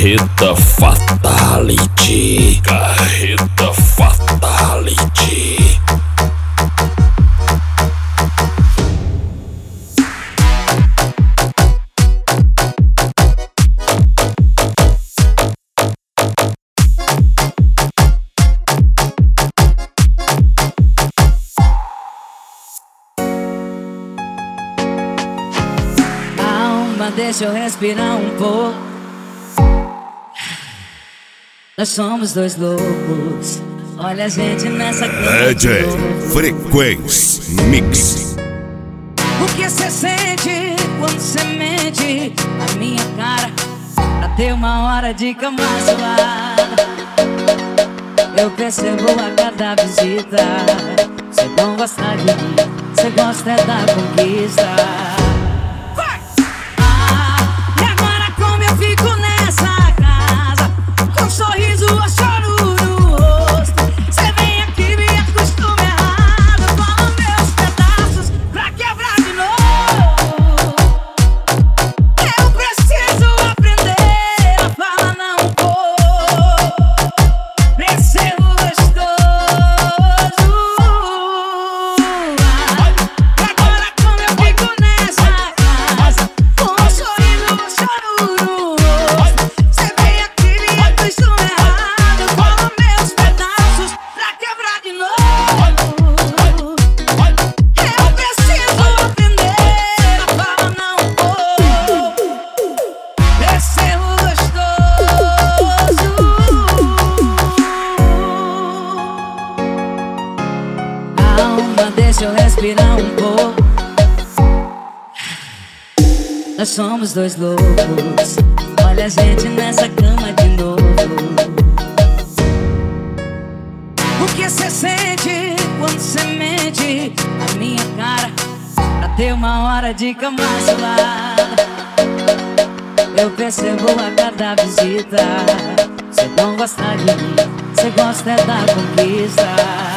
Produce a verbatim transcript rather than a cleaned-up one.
Carreta Fatality. Carreta Fatality. Alma, deixa eu respirar um pouco. Nós somos dois loucos. Olha a gente nessa cama. D J Frequency Mix. O que cê sente quando cê mente na minha cara pra ter uma hora de cama suada? Eu percebo a cada visita. Cê não gosta de mim, cê gosta é da conquista. Sorriso ou choro no rosto. Cê vem aqui, me acostuma errado. Fala meus pedaços pra quebrar de novo. Eu preciso aprender a falar não vou. Crescer gostoso. Agora como eu fico nessa casa, com um sorriso ou choro no rosto. Cê vem aqui, me acostuma. Deixa eu respirar um pouco. Nós somos dois loucos. Olha a gente nessa cama de novo. O que cê sente quando cê mente na minha cara pra ter uma hora de cama suada? Eu percebo a cada visita. Cê não gosta de mim, cê gosta é da conquista.